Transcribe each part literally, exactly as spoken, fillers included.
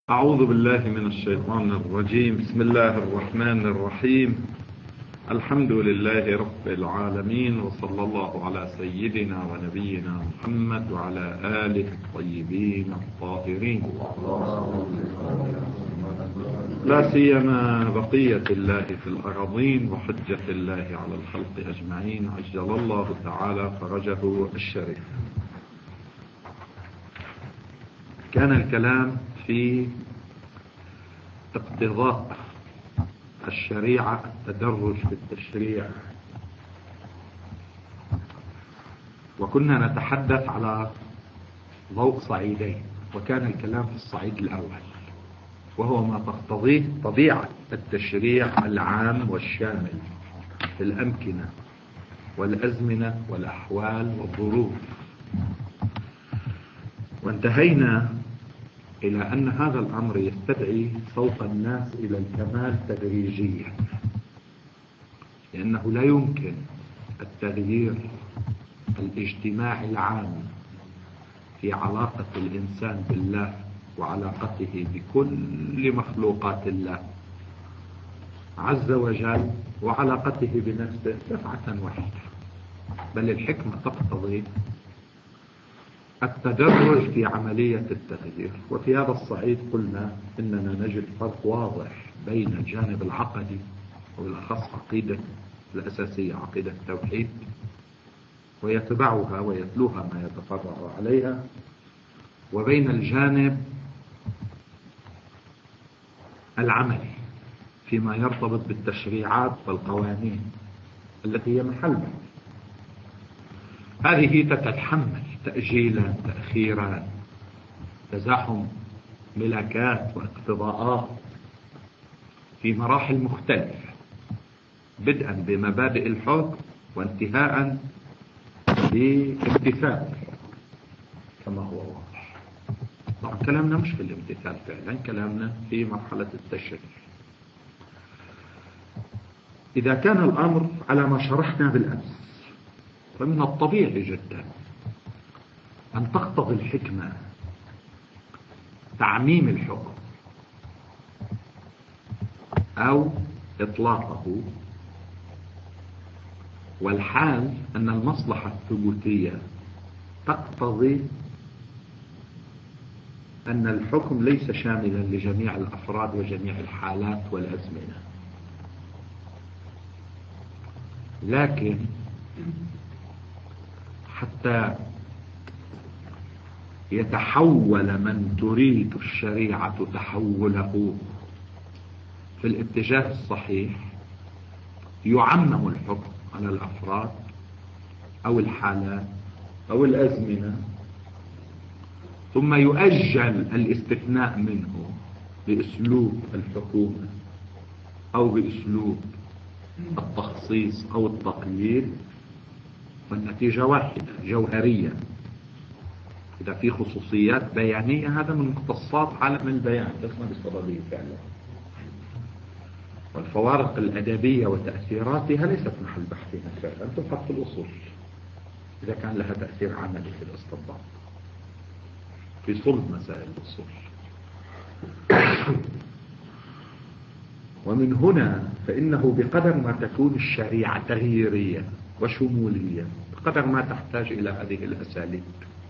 أعوذ بالله من الشيطان الرجيم. بسم الله الرحمن الرحيم. الحمد لله رب العالمين، وصلى الله على سيدنا ونبينا محمد وعلى آله الطيبين الطاهرين، لا سيما بقية الله في الأراضين وحجة الله على الخلق أجمعين، عجل الله تعالى فرجه الشريف. كان الكلام في اقتضاء الشريعة التدرج في التشريع، وكنا نتحدث على ضوء صعيدين، وكان الكلام في الصعيد الأول وهو ما تقتضيه طبيعة التشريع العام والشامل في الأمكنة والأزمنة والأحوال والظروف، وانتهينا إلى أن هذا الأمر يستدعي صوت الناس إلى الكمال تدريجيا، لأنه لا يمكن التغيير الاجتماعي العام في علاقة الإنسان بالله وعلاقته بكل مخلوقات الله عز وجل وعلاقته بنفسه دفعة واحدة، بل الحكمة تقتضي التدرج في عملية التغيير. وفي هذا الصعيد قلنا إننا نجد فرق واضح بين الجانب العقدي وبالأخص عقيدة الأساسية عقيدة التوحيد ويتبعها ويتلوها ما يتفرع عليها، وبين الجانب العملي فيما يرتبط بالتشريعات والقوانين التي هي محلها. هذه تتحمل تأجيلا تأخيرا، تزاحم ملكات واقتضاءات في مراحل مختلفة، بدءا بمبادئ الحكم وانتهاء بامتثال كما هو واضح. طبعا كلامنا مش في الامتثال فعلا، كلامنا في مرحلة التشريع. إذا كان الأمر على ما شرحنا بالأمس، فمن الطبيعي جدا أن تقتضي الحكمة تعميم الحكم أو إطلاقه، والحال أن المصلحة الثبوتية تقتضي أن الحكم ليس شاملا لجميع الأفراد وجميع الحالات والأزمنة، لكن حتى يتحول من تريد الشريعة تحوله في الاتجاه الصحيح، يعمم الحكم على الأفراد أو الحالات أو الأزمنة، ثم يؤجل الاستثناء منه بأسلوب الحكومة أو بأسلوب التخصيص أو التقييد، والنتيجة واحدة جوهرية. إذا في خصوصيات بيانية هذا من مختصات عالم البيان، اسمها بالسببية فعلا، والفوارق الأدبية وتأثيراتها ليست محل بحثنا فعلا، تبحث في الأصول إذا كان لها تأثير عملي في الاستنباط في صلب مسائل الأصول. ومن هنا فإنه بقدر ما تكون الشريعة تغييرية وشمولية بقدر ما تحتاج إلى هذه الأساليب.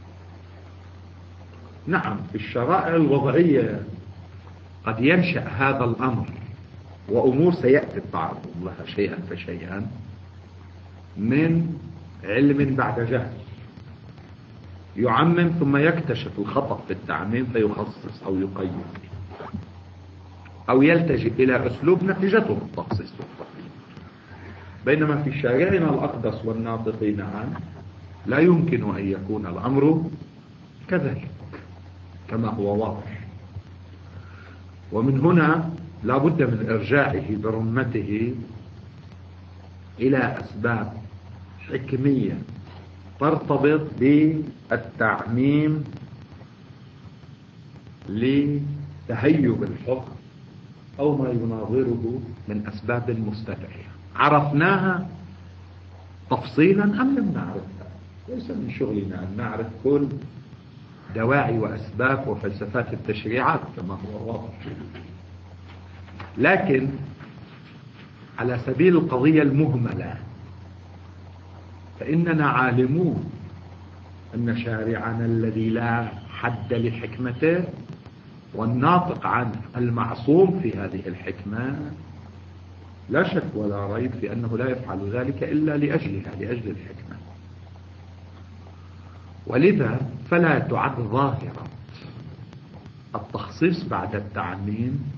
نعم، في الشرائع الوضعية قد ينشأ هذا الأمر، وأمور سيأتي التعرض لها شيئا فشيئا من علم بعد جهل، يعمم ثم يكتشف الخطأ في التعميم فيخصص أو يقيد، أو يلتجئ إلى أسلوب نتيجته التخصيص والتقييد. بينما في شارعنا الأقدس والناطقين عنه لا يمكن أن يكون الأمر كذلك كما هو واضح. ومن هنا لا بد من إرجاعه برمته إلى أسباب حكمية ترتبط بالتعميم لتهيب الحكم أو ما يناظره من أسباب مستدعية عرفناها تفصيلا أم لم نعرفها. ليس من شغلنا أن نعرف كل دواعي وأسباب وفلسفات التشريعات كما هو واضح. لكن على سبيل القضية المهملة فإننا عالمون أن شارعنا الذي لا حد لحكمته والناطق عنه المعصوم في هذه الحكمة لا شك ولا ريب في أنه لا يفعل ذلك إلا لأجلها، لأجل الحكمة. ولذا فلا تعد ظاهرة التخصيص بعد التعميم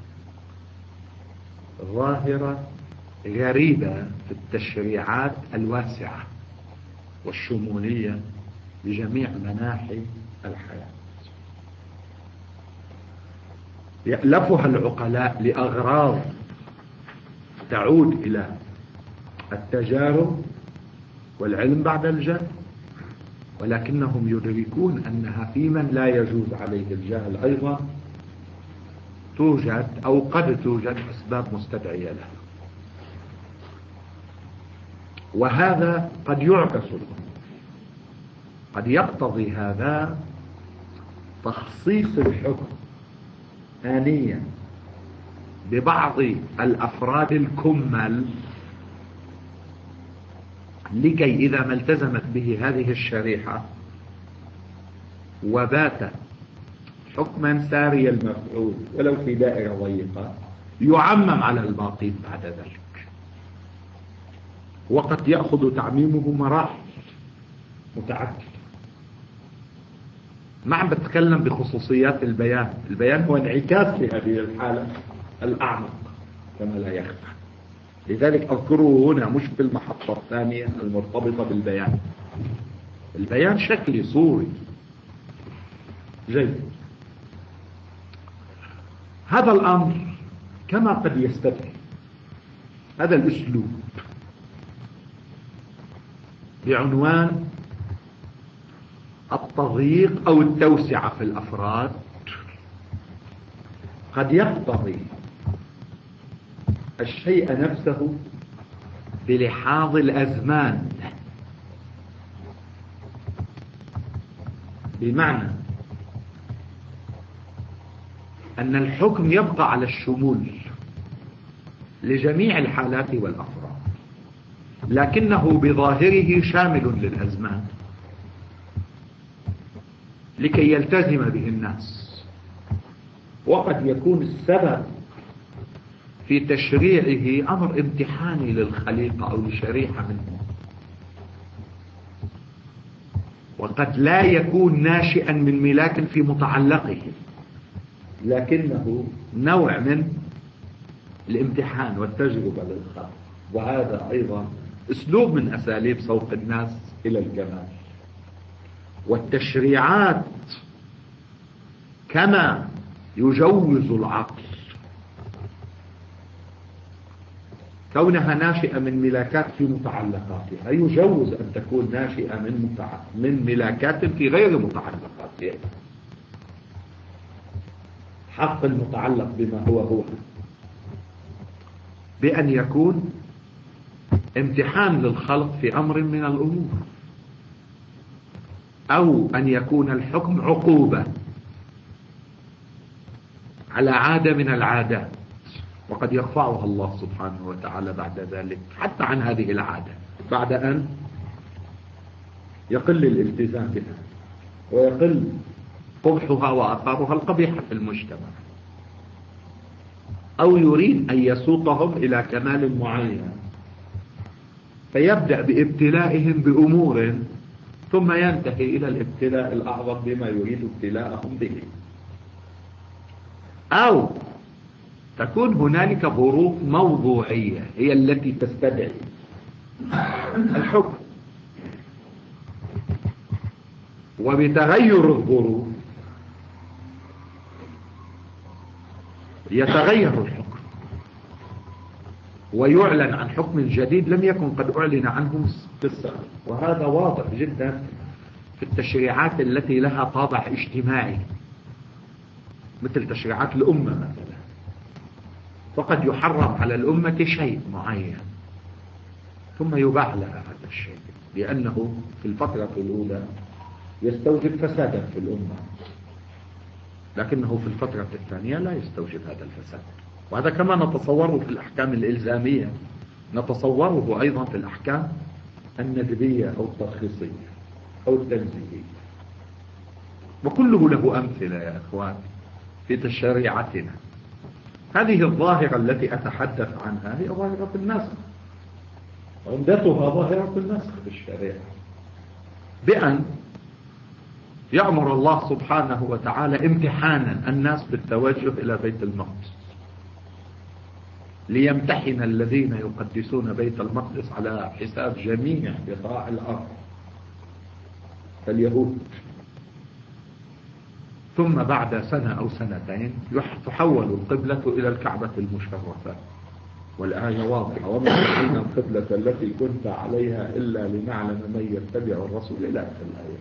ظاهرة غريبة في التشريعات الواسعة والشمولية بجميع مناحي الحياة. يألفها العقلاء لأغراض تعود إلى التجارب والعلم بعد الجهل، ولكنهم يدركون أنها في من لا يجوز عليه الجهل أيضا توجد أو قد توجد أسباب مستدعية لها، وهذا قد يعكس الأمر. قد يقتضي هذا تخصيص الحكم آنيا ببعض الأفراد الكمل لكي إذا ما التزمت به هذه الشريحة وبات حكما ساري المفعول ولو في دائرة ضيقة يعمم على الباقين بعد ذلك، وقد يأخذ تعميمه مراحل متعددة. ما عم بتكلم بخصوصيات البيان، البيان هو انعكاس لهذه الحالة الأعمق كما لا يخفى، لذلك أذكره هنا مش في المحطة الثانية المرتبطة بالبيان. البيان شكلي صوري جيد. هذا الأمر كما قد يستدعي هذا الأسلوب بعنوان التضييق أو التوسعة في الأفراد قد يقتضي الشيء نفسه بلحاظ الأزمان، بمعنى أن الحكم يبقى على الشمول لجميع الحالات والأفراد، لكنه بظاهره شامل للأزمان لكي يلتزم به الناس. وقد يكون السبب في تشريعه أمر امتحاني للخليقة أو لشريحة منهم، وقد لا يكون ناشئا من ملاك في متعلقه، لكنه نوع من الامتحان والتجربة للخلق. وهذا أيضا أسلوب من أساليب سوق الناس إلى الكمال. والتشريعات كما يجوز العقل كونها ناشئة من ملاكات في متعلقاتها، يجوز أن تكون ناشئة من, متع... من ملاكات في غير متعلقاتها. حق المتعلق بما هو هو بأن يكون امتحان للخلق في أمر من الأمور، أو أن يكون الحكم عقوبة على عادة من العادات، وقد يرفعها الله سبحانه وتعالى بعد ذلك حتى عن هذه العادة بعد أن يقل الالتزام بها ويقل قبحها وآثارها القبيحة في المجتمع، أو يريد أن يسوقهم إلى كمال معين فيبدأ بابتلائهم بأمور ثم ينتهي إلى الابتلاء الأعظم بما يريد ابتلاءهم به. أو تكون هنالك ظروف موضوعية هي التي تستدعي الحكم، وبتغير الظروف يتغير الحكم ويعلن عن حكم جديد لم يكن قد أعلن عنه في السابق. وهذا واضح جدا في التشريعات التي لها طابع اجتماعي مثل تشريعات الأمة مثلا، فقد يحرم على الأمة شيء معين ثم يباح لها هذا الشيء، لأنه في الفترة الأولى يستوجب فسادا في الأمة، لكنه في الفترة الثانية لا يستوجب هذا الفساد. وهذا كما نتصوره في الأحكام الإلزامية نتصوره أيضا في الأحكام الندبية أو الترخيصية أو التنزيهية، وكله له أمثلة يا أخوان في تشريعاتنا. هذه الظاهرة التي أتحدث عنها هي ظاهرة النسخ، عمدتها ظاهرة النسخ في الشريعة، بأن يأمر الله سبحانه وتعالى امتحانا الناس بالتوجه إلى بيت المقدس، ليمتحن الذين يقدسون بيت المقدس على حساب جميع بقاع الأرض اليهود. ثم بعد سنة أو سنتين تحول القبلة إلى الكعبة المشرفة، والآية واضحة: وما تحين القبلة التي كنت عليها إلا لنعلم من يتبع الرسول إلى آخر الآية.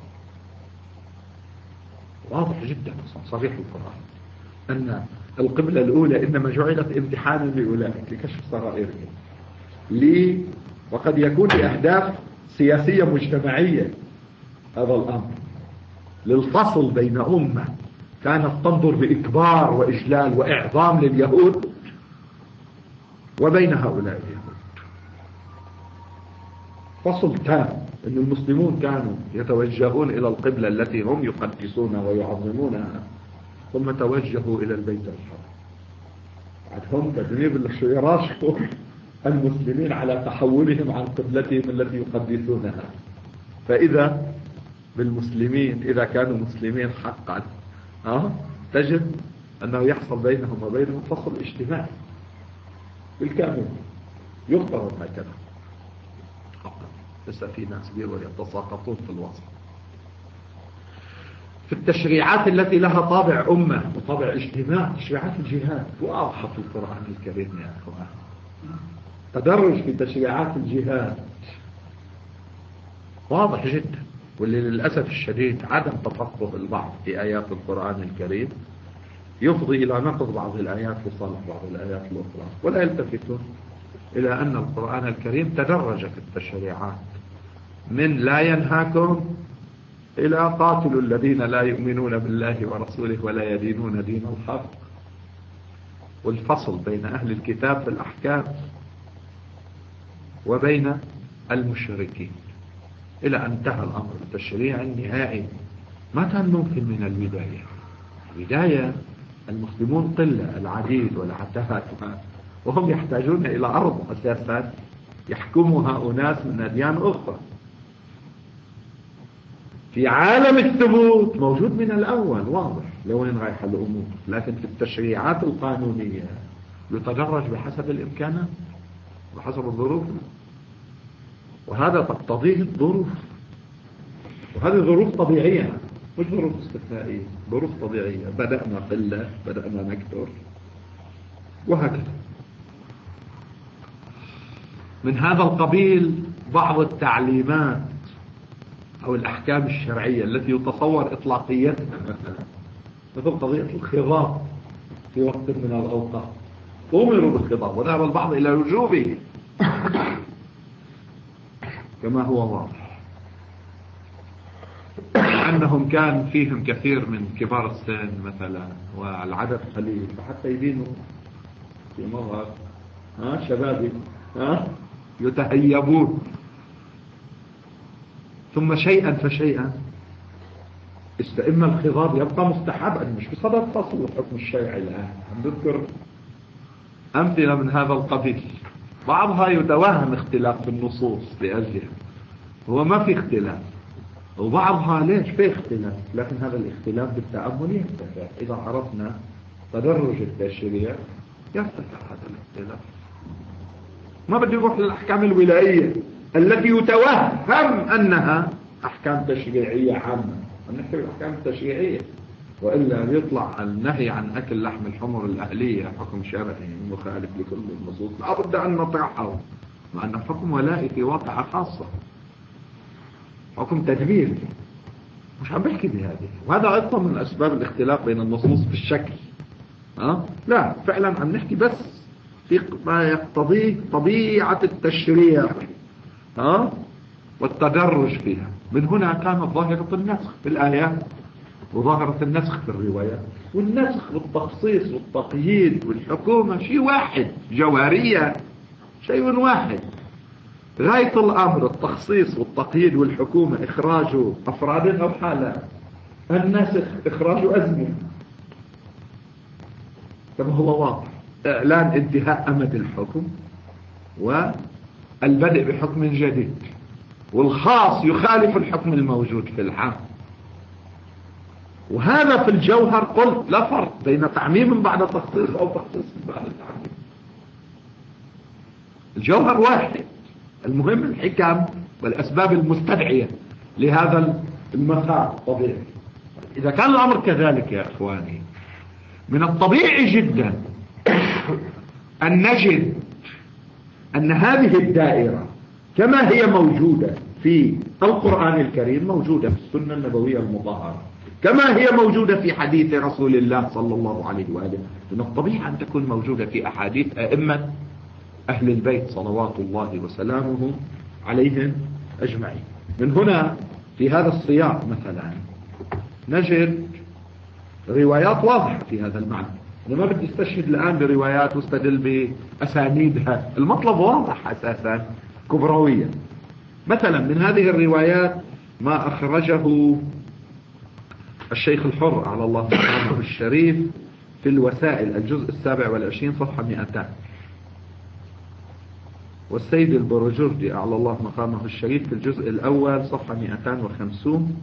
واضح جدا صريح القرآن أن القبلة الأولى إنما جعلت امتحانا لأولئك لكشف سرائرهم، لي وقد يكون لأهداف سياسية مجتمعية هذا الأمر، للفصل بين أمة كانت تنظر بإكبار وإجلال وإعظام لليهود وبين هؤلاء اليهود، فصل تام. أن المسلمون كانوا يتوجهون إلى القبلة التي هم يقدسونها ويعظمونها، ثم توجهوا إلى البيت الحرام. عندهم تدريب يراشقوا المسلمين على تحولهم عن قبلتهم التي يقدسونها. فإذا بالمسلمين إذا كانوا مسلمين حقا أه؟ تجد أنه يحصل بينهم وبينهم فصل اجتماعي بالكامل، يفترض هكذا. لسه في ناس بيروا يتساقطون في الوسط. في التشريعات التي لها طابع أمة وطابع اجتماع، تشريعات الجهاد واضحة في القرآن الكريم يا أخوان. تدرج في تشريعات الجهاد واضح جدا، واللي للأسف الشديد عدم تفقه البعض في آيات القرآن الكريم يفضي إلى نقض بعض الآيات لصالح بعض الآيات الأخرى، ولا يلتفتون إلى أن القرآن الكريم تدرج في التشريعات من لا ينهاكم إلى قاتلوا الذين لا يؤمنون بالله ورسوله ولا يدينون دين الحق، والفصل بين أهل الكتاب في الأحكام وبين المشركين، إلى أن انتهى الأمر التشريعي النهائي. ما كان ممكن من البداية. البداية المسلمون قلة العديد والعتاد، وهم يحتاجون إلى أرض أساسا يحكمها أناس من أديان أخرى. في عالم الثبوت موجود من الأول واضح لوين رايح الأمور، لكن في التشريعات القانونية يتدرج بحسب الإمكانات وحسب الظروف، وهذا تقتضيه الظروف، وهذه ظروف طبيعية مش ظروف استثنائية، ظروف طبيعية. بدأنا قلة، بدأنا نكثر، وهكذا. من هذا القبيل بعض التعليمات أو الأحكام الشرعية التي يتصور إطلاقيتها، مثلا مثل قضية الخضاب في وقت من الأوقات، أمروا بالخضاب وذهب البعض إلى وجوبه كما هو واضح، أنهم كان فيهم كثير من كبار السن مثلا والعدد قليل، فحتى يدينوا في مظهر ها شبابي ها يتهيبون، ثم شيئا فشيئا استئم الخضاب يبقى مستحبا مش بصدد فصل الحكم الشرعي. الآن نذكر أمثلة من هذا القبيل، بعضها يتوهم اختلاف في النصوص لأجلها، هو ما في اختلاف، وبعضها ليش في اختلاف، لكن هذا الاختلاف بالتأمل يرتفع. إذا عرفنا تدرج التشريع يرتفع هذا الاختلاف. ما بدي نروح للأحكام الولائية التي يتوهم أنها أحكام تشريعية عامة، نحكي الأحكام التشريعية، وإلا يطلع النهي عن أكل لحم الحمر الأهلية حكم شرعي مخالف لكل النصوص، لا بد أن نطرحه، مع أنه حكم ولائي في واقعة خاصة، حكم تدبيري، مش عم بحكي بهذه. وهذا أيضا من أسباب الاختلاف بين النصوص في الشكل. أه؟ لا فعلا عم نحكي بس في ما يقتضيه طبيعة التشريع أه؟ والتدرج فيها. من هنا كانت ظاهرة النسخ في الآيات وظاهرة النسخ في الروايات. والنسخ والتخصيص والتقييد والحكومة شيء واحد، جوهرية شيء واحد. غاية الأمر التخصيص والتقييد والحكومة إخراج أفراد أو حالات، النسخ إخراج أزمنة كما هو واضح. إعلان انتهاء أمد الحكم والبدء بحكم جديد، والخاص يخالف الحكم الموجود في العام. وهذا في الجوهر قلت لا فرق بين تعميم بعد تخصيص أو تخصيص بعد تعميم، الجوهر واحد. المهم الحكم والأسباب المستدعية لهذا المسار الطبيعي. إذا كان الأمر كذلك يا إخواني، من الطبيعي جدا أن نجد أن هذه الدائرة كما هي موجودة في القرآن الكريم موجودة في السنة النبوية المطهرة، كما هي موجودة في حديث رسول الله صلى الله عليه وآله. من الطبيعي أن تكون موجودة في أحاديث أئمة أهل البيت صلوات الله وسلامه عليهم أجمعين. من هنا في هذا السياق مثلا نجد روايات واضحة في هذا المعنى. أنا ما بدي استشهد الآن بروايات واستدل بأسانيدها، المطلب واضح أساسا كبرويا. مثلا من هذه الروايات ما أخرجه الشيخ الحر على الله سبحانه الشريف في الوسائل الجزء السابع والعشرين صفحة مئتان، والسيد البروجردي على الله مقامه الشريف في الجزء الأول صفحة مئتان وخمسين،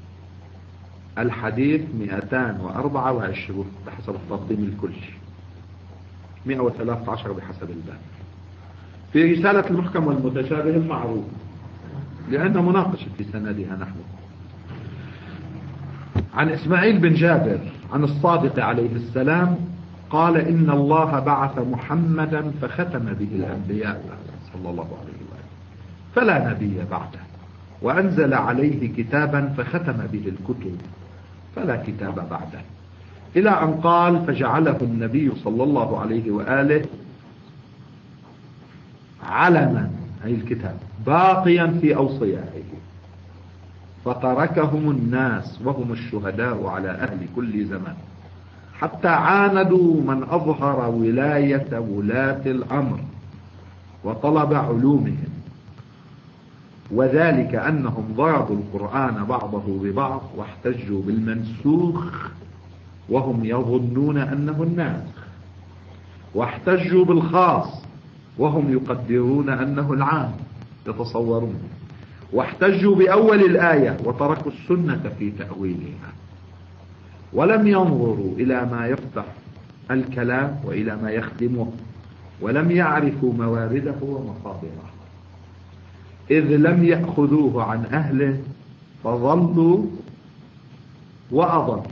الحديث مئتان وأربعة وعشرين بحسب التنظيم الكلي، مئة وثلاثة عشر بحسب الباب، في رسالة المحكم والمتشابه المعروف، لأن مناقشة في سندها نحن. عن إسماعيل بن جابر عن الصادق عليه السلام قال إن الله بعث محمدا فختم به الأنبياء صلى الله عليه وسلم فلا نبي بعده، وأنزل عليه كتابا فختم به الكتب فلا كتاب بعده، إلى أن قال فجعله النبي صلى الله عليه وآله علما، أي الكتاب، باقيا في أوصيائه، فتركهم الناس وهم الشهداء على أهل كل زمان، حتى عاندوا من أظهر ولاية ولاة الأمر وطلب علومهم، وذلك أنهم ضربوا القرآن بعضه ببعض واحتجوا بالمنسوخ وهم يظنون أنه الناسخ، واحتجوا بالخاص وهم يقدرون أنه العام يتصورون، واحتجوا بأول الآية وتركوا السنة في تأويلها، ولم ينظروا إلى ما يفتح الكلام وإلى ما يخدمه، ولم يعرفوا موارده ومصادره، إذ لم يأخذوه عن أهله فظلوا وأضلوا.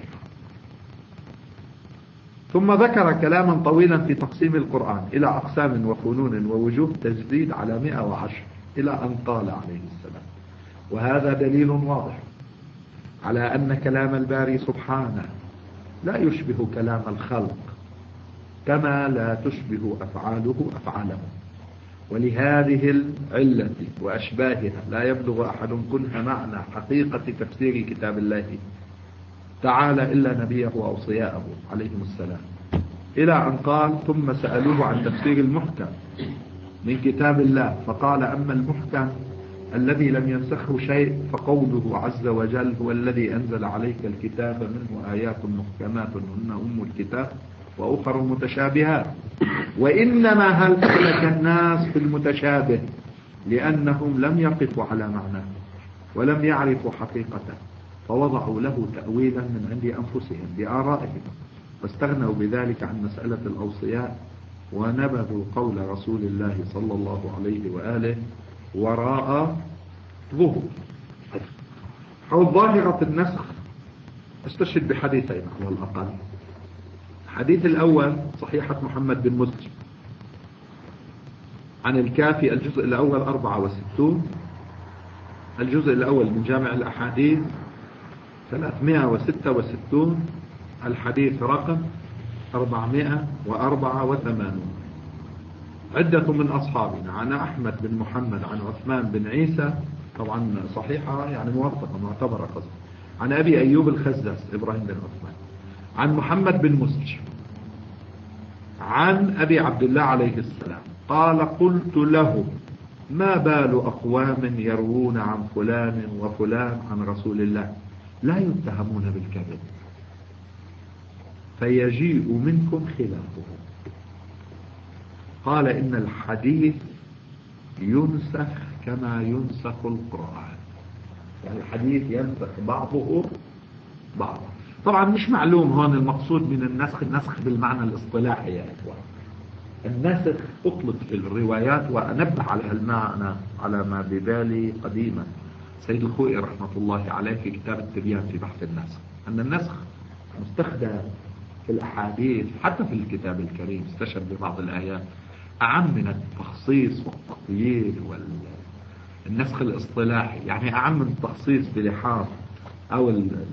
ثم ذكر كلاما طويلا في تقسيم القرآن إلى أقسام وفنون ووجوه تجديد على مئة وعشر، إلى أن قال عليه السلام: وهذا دليل واضح على أن كلام الباري سبحانه لا يشبه كلام الخلق، كما لا تشبه أفعاله أفعالهم، ولهذه العلة وأشباهها لا يبلغ أحد كنها معنى حقيقة تفسير كتاب الله تعالى إلا نبيه وأوصياءه عليهم السلام، إلى أن قال: ثم سألوه عن تفسير المحكم من كتاب الله فقال: أما المحكم الذي لم ينسخه شيء فقوله عز وجل: هو الذي أنزل عليك الكتاب منه آيات محكمات هن أم الكتاب وأخر متشابهات، وإنما هلك الناس في المتشابه لأنهم لم يقفوا على معناه ولم يعرفوا حقيقته، فوضعوا له تأويلا من عند أنفسهم بآرائهم، واستغنوا بذلك عن مسألة الأوصياء، ونبذوا قول رسول الله صلى الله عليه وآله وراء ظهور. حول ظاهرة النسخ استشهد بحديثين على الأقل. الحديث الأول صحيحة محمد بن مسلم عن الكافي الجزء الأول أربعة وستون، الجزء الأول من جامع الأحاديث ثلاثمائة وستة وستون، الحديث رقم أربعمائة وأربعة وثمانون. عدة من أصحابنا عن أحمد بن محمد عن عثمان بن عيسى طبعا صحيحة يعني موثقة معتبرة قصد. عن أبي أيوب الخزاز إبراهيم بن عثمان عن محمد بن مسلم عن أبي عبد الله عليه السلام قال قلت له ما بال أقوام يروون عن فلان وفلان عن رسول الله لا يتهمون بالكذب فيجيء منكم خلافه. قال إن الحديث ينسخ كما ينسخ القرآن، يعني الحديث ينسخ بعضه بعضا. طبعا مش معلوم هون المقصود من النسخ النسخ بالمعنى الاصطلاحي يا إخوان. النسخ أطلق في الروايات، وأنبه على هالمعنى على ما ببالي قديما سيد الخوئي رحمة الله عليه في كتاب التبيان في بحث النسخ، أن النسخ مستخدم في الأحاديث حتى في الكتاب الكريم استشهد ببعض الآيات أعم من التخصيص والتقييد والنسخ الاصطلاحي، يعني أعم من التخصيص بلحاظ أو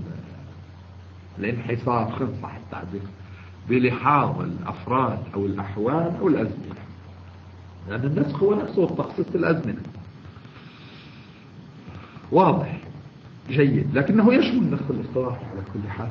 الانحصار خلص صح التعبير بلحاظ الأفراد أو الأحوال أو الأزمنة، لأن يعني النسخ هو نفسه التخصيص الأزمنة. واضح جيد، لكنه يشمل النسخ الاصطلاحي على كل حال،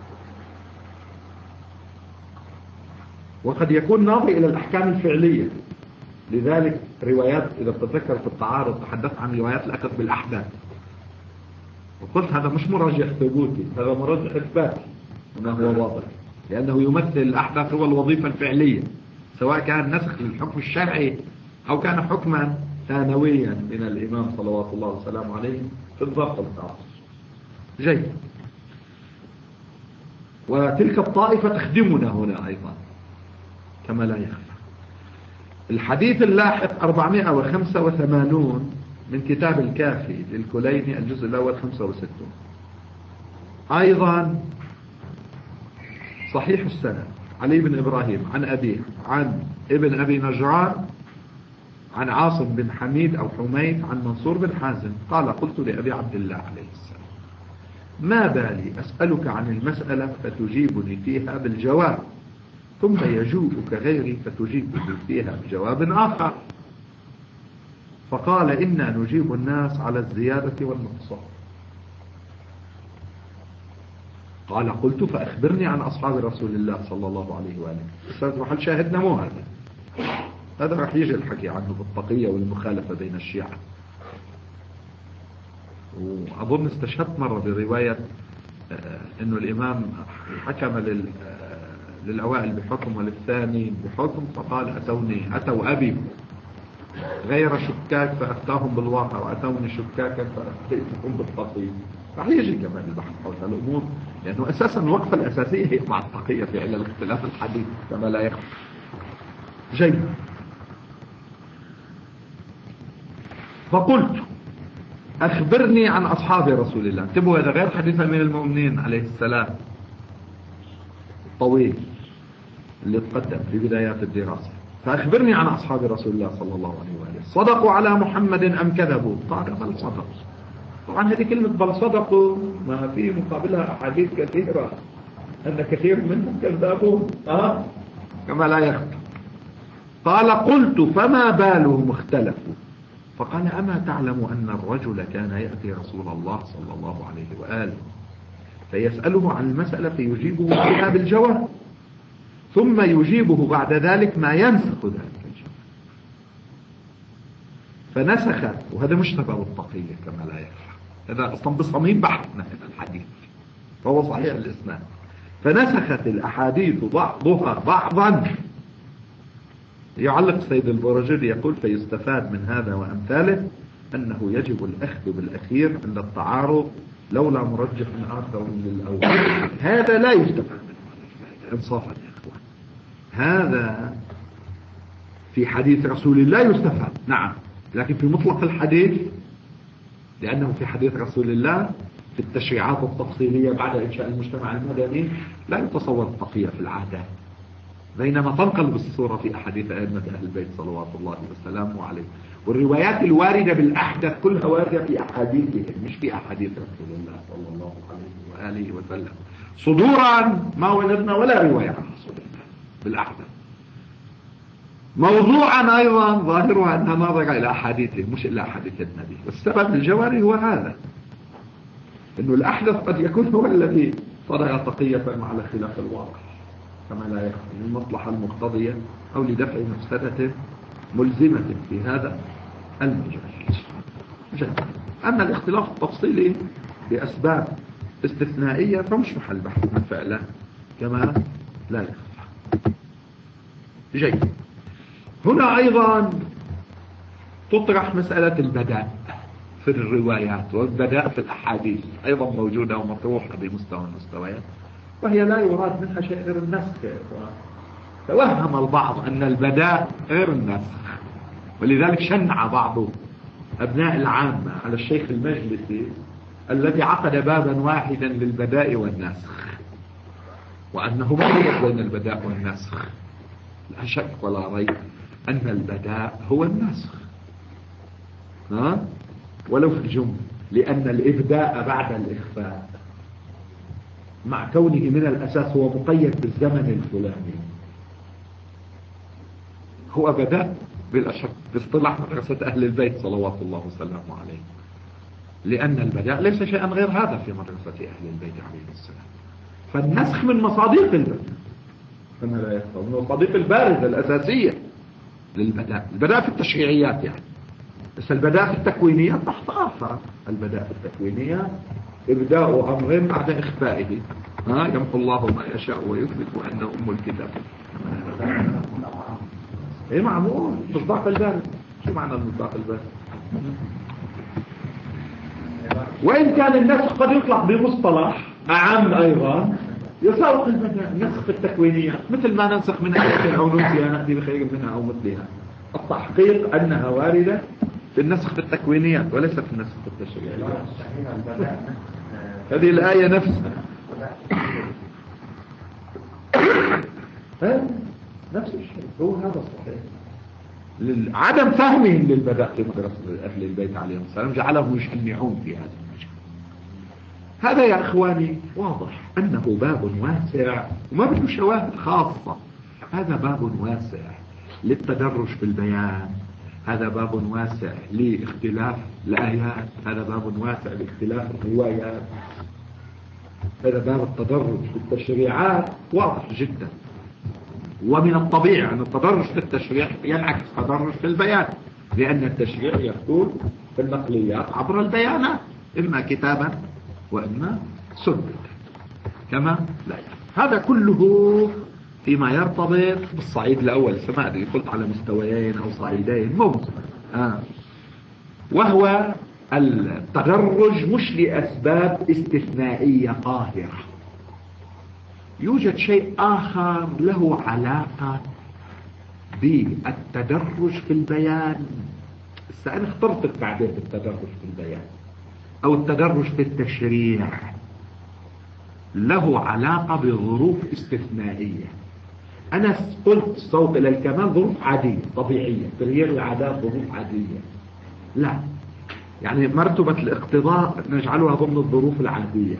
وقد يكون ناظر إلى الأحكام الفعلية. لذلك روايات إذا تتذكر في التعارض تحدثت عن روايات الأخذ بالأحداث وقلت هذا مش مرجح ثبوتي، هذا مرجح إثباتي، هنا هو واضح لأنه يمثل الأحداث هو الوظيفة الفعلية، سواء كان نسخ للحكم الشرعي أو كان حكما ثانويا من الإمام صلوات الله وسلامه عليه في الظرف الخاص. جيد. وتلك الطائفة تخدمنا هنا أيضا كما لا يخفى. الحديث اللاحق أربعمائة وخمسة وثمانين من كتاب الكافي للكليني الجزء الأول خمسة وستين أيضا صحيح السند. علي بن إبراهيم عن أبيه عن ابن أبي نجران عن عاصم بن حميد أو حميد عن منصور بن حازم قال قلت لأبي عبد الله عليه السلام ما بالي أسألك عن المسألة فتجيبني فيها بالجواب ثم يجوبك غيري فتجيبني فيها بجواب آخر. فقال إنا نجيب الناس على الزيادة والنقصان. قال قلت فأخبرني عن أصحاب رسول الله صلى الله عليه وآله. أستاذ محل شاهدنا مو هذا هذا راح يجي الحكي عنه بالطاقية والمخالفة بين الشيعة. وأظن استشهدت مرة برواية أنه الإمام حكم لل للأوائل بحكم وللثاني بحكم فقال أتوني أتوا أبي غير شكاك فأفتاهم بالواقع وأتوني شكاكا فأفتيتهم بالتقية. راح يجي كمان البحث حول الأمور لأنه أساسا الوقفة الأساسية هي مع التقية في علل الاختلاف الحديث كما لا يخفى. جيد. فقلت أخبرني عن أصحاب رسول الله. انتبهوا هذا غير حديث أمير المؤمنين عليه السلام الطويل اللي تقدم في بدايات الدراسة. فأخبرني عن أصحاب رسول الله صلى الله عليه وآله صدقوا على محمد أم كذبوا؟ قال بل صدقوا. طبعا هذه كلمة بل صدقوا ما في مقابلها أحاديث كثيرة أن كثير منهم كذابون أه؟ كما لا يخفى. قال قلت فما بالهم اختلفوا؟ فقال أما تعلم أن الرجل كان يأتي رسول الله صلى الله عليه وآله فيسأله عن المسألة فيجيبه فيها بالجواب ثم يجيبه بعد ذلك ما ينسخ ذلك الجواب. فنسخ، وهذا مشتبه بالتقية كما لا يخفى، هذا أصلا بصميم بحثنا هذا الحديث فهو صحيح الإسناد. فنسخت الأحاديث بعضها بعضا. يعلق سيد البرجلي يقول فيستفاد من هذا وأمثاله أنه يجب الأخذ بالأخير عند التعارض لولا مرجح آخر للأول. هذا لا يستفاد منه إنصافا يا أخوان. هذا في حديث رسول الله يستفاد نعم، لكن في مطلق الحديث لأنه في حديث رسول الله في التشريعات التفصيلية بعد إنشاء المجتمع المدني لا يتصور التقية في العادات، بينما تنقلب الصورة في أحاديث أئمة أهل البيت صلوات الله وسلامه عليه. والروايات الواردة بالأحدث كلها واردة في أحاديثهم مش في أحاديث رسول الله صلى الله عليه وآله وسلم صدورا ما ولدنا ولا رواية عن رسول الله بالأحدث. موضوعا أيضا ظاهرها أنها ناظرة إلى أحاديثه مش إلى أحاديث النبي. والسبب الجوهري هو هذا، أنه الأحدث قد يكون هو الذي صدر تقية على خلاف الواقع كما لا يخفى للمصلحة المقتضية أو لدفع مفسدة ملزمة في هذا المجال. جيد. أما الاختلاف التفصيلي بأسباب استثنائية فمش محل بحث من فعله كما لا يخفى. جيد. هنا أيضا تطرح مسألة البداء في الروايات، والبداء في الأحاديث أيضا موجودة ومطروحة بمستوى المستويات، وهي لا يراد منها شيء غير النسخ. توهم البعض أن البداء غير النسخ، ولذلك شنع بعض أبناء العامة على الشيخ المجلسي الذي عقد بابا واحدا للبداء والنسخ، وأنه ما يفرق بين البداء والنسخ. لا شك ولا ريب أن البداء هو النسخ، ها؟ ولو في الجملة، لأن الإبداء بعد الإخفاء مع كونه من الأساس هو مقيد بالزمن الفلاني هو بداء بلا شك باصطلاح مدرسة أهل البيت صلوات الله وسلامه عليه، لأن البداء ليس شيئا غير هذا في مدرسة أهل البيت عليه السلام. فالنسخ من مصادق البداء كما لا يخفى، من المصادق البارزة الأساسية للبداء. البداء في التشريعيات يعني، بس البداء في التكوينيات تحت آخر. البداء في التكوينيات إبداء أمر بعد إخفائه، ها يمحو الله ما يشاء ويثبت وأنه أم الكتاب. إيه معمول مصداق البارد. شو معنى المصداق البارد؟ وإن كان النسخ قد يطلق بمصطلح أعم أيضا يساوق البداء. النسخ في التكوينيات مثل ما ننسخ من آية أو ننسيها نأتي بخير منها أو مثلها. التحقيق أنها واردة في النسخ في التكوينيات وليس في النسخ في التشريعيات. هذه الآية نفسها نفس الشيء، هو هذا الصحيح. عدم فهمهم للبداء في مدرسة أهل البيت عليهم السلام جعلهم يشنعون في هذا المجال. هذا يا إخواني واضح أنه باب واسع وما بده شواهد خاصة. هذا باب واسع للتدرج في البيان، هذا باب واسع لاختلاف الآيات، هذا باب واسع لاختلاف الروايات، هذا باب التدرج في التشريعات واضح جدا. ومن الطبيعي أن التدرج في التشريع ينعكس تدرج في البيان، لأن التشريع يكون في النقليات عبر البيانات إما كتابا وإما سنة كما لا يعرف. هذا كله فيما يرتبط بالصعيد الأول سماء اللي قلت على مستويين أو صعيدين ممكن آه. وهو التدرج مش لأسباب استثنائية قاهرة. يوجد شيء آخر له علاقة بالتدرج في البيان. أنا اخترت بعدين بالتدرج في البيان أو التدرج في التشريع، له علاقة بظروف استثنائية. أنا قلت الصوت إلى الكمال ظروف عادية طبيعية، تغيير العادات ظروف عادية. لا، يعني مرتبة الاقتضاء نجعلها ضمن الظروف العادية،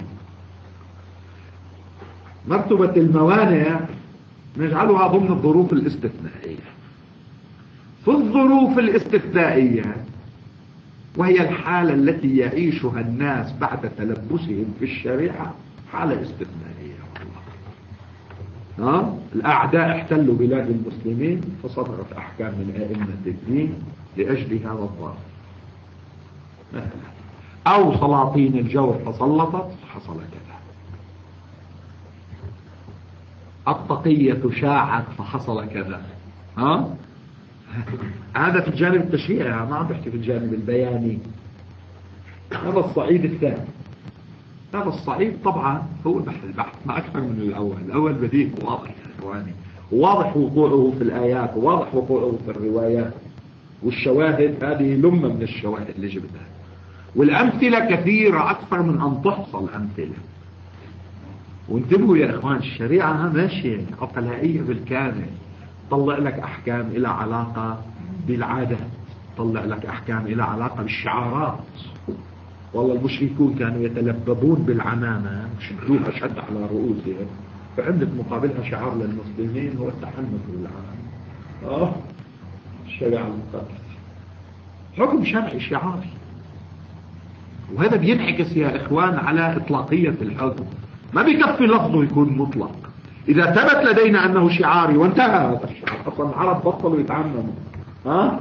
مرتبة الموانع نجعلها ضمن الظروف الاستثنائية. في الظروف الاستثنائية وهي الحالة التي يعيشها الناس بعد تلبسهم في الشريعة حالة استثنائية. ها؟ الأعداء احتلوا بلاد المسلمين فصدرت أحكام من أئمة الدين لأجل هذا الظرف، أو سلاطين الجور تسلطت حصل كذا، التقية شاعت فحصل كذا. ها؟ هذا في الجانب التشريعي، ما عم بحكي في الجانب البياني. هذا الصعيد الثاني. هذا الصعيد طبعا هو بحث البحث ما أكثر من الأول. الأول بديهي واضح يا إخواني، واضح وقوعه في الآيات وواضح وقوعه في الروايات، والشواهد هذه لمة من الشواهد اللي جبتها، والأمثلة كثيرة أكثر من أن تحصل أمثلة. وانتبهوا يا إخوان، الشريعة ماشية عقلائية بالكامل، طلع لك أحكام إلى علاقة بالعادات، طلع لك أحكام إلى علاقة بالشعارات. والله المشركون كانوا يتلببون بالعمامة شدوها شد على رؤوسهم، فعندك مقابلها شعار للمسلمين هو التحنث بالعمامة. آه الشريعة المقدسة، حكم شرعي شعاري. وهذا بينعكس يا إخوان على إطلاقية الحكم. ما بيكفي لفظه يكون مطلق. إذا ثبت لدينا أنه شعاري وانتهى هذا الشعار، أصلا العرب بطلوا يتعمموا، ها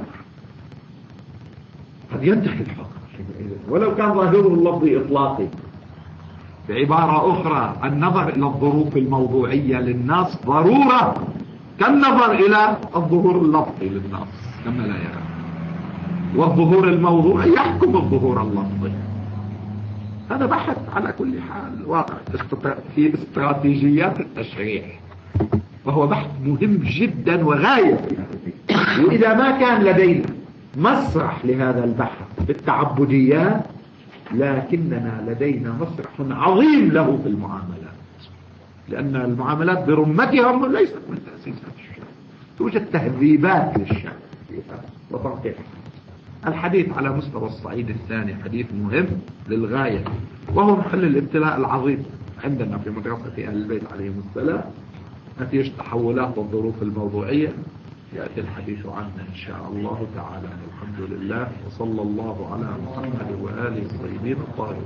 قد ينتهي الحكم ولو كان ظاهره اللفظي إطلاقي. بعبارة أخرى، النظر إلى الظروف الموضوعية للنص ضرورة كالنظر إلى الظهور اللفظي للنص كما لا يرى، والظهور الموضوعي يحكم الظهور اللفظي. هذا بحث على كل حال واقع في استراتيجيات التشريع، وهو بحث مهم جدا وغاية في هذه. وإذا ما كان لدينا مسرح لهذا البحث بالتعبديات، لكننا لدينا مسرح عظيم له في المعاملات، لأن المعاملات برمتها ليست من تأسيسات الشرع، توجد تهذيبات للشرع وتنقيحها. الحديث على مستوى الصعيد الثاني حديث مهم للغاية، وهو محل الابتلاء العظيم عندنا في مدرسة أهل البيت عليهم السلام نتيجة تحولات والظروف الموضوعية. يأتي الحديث عنها إن شاء الله تعالى. الحمد لله، وصلى الله على محمد وآله الطيبين الطاهرين.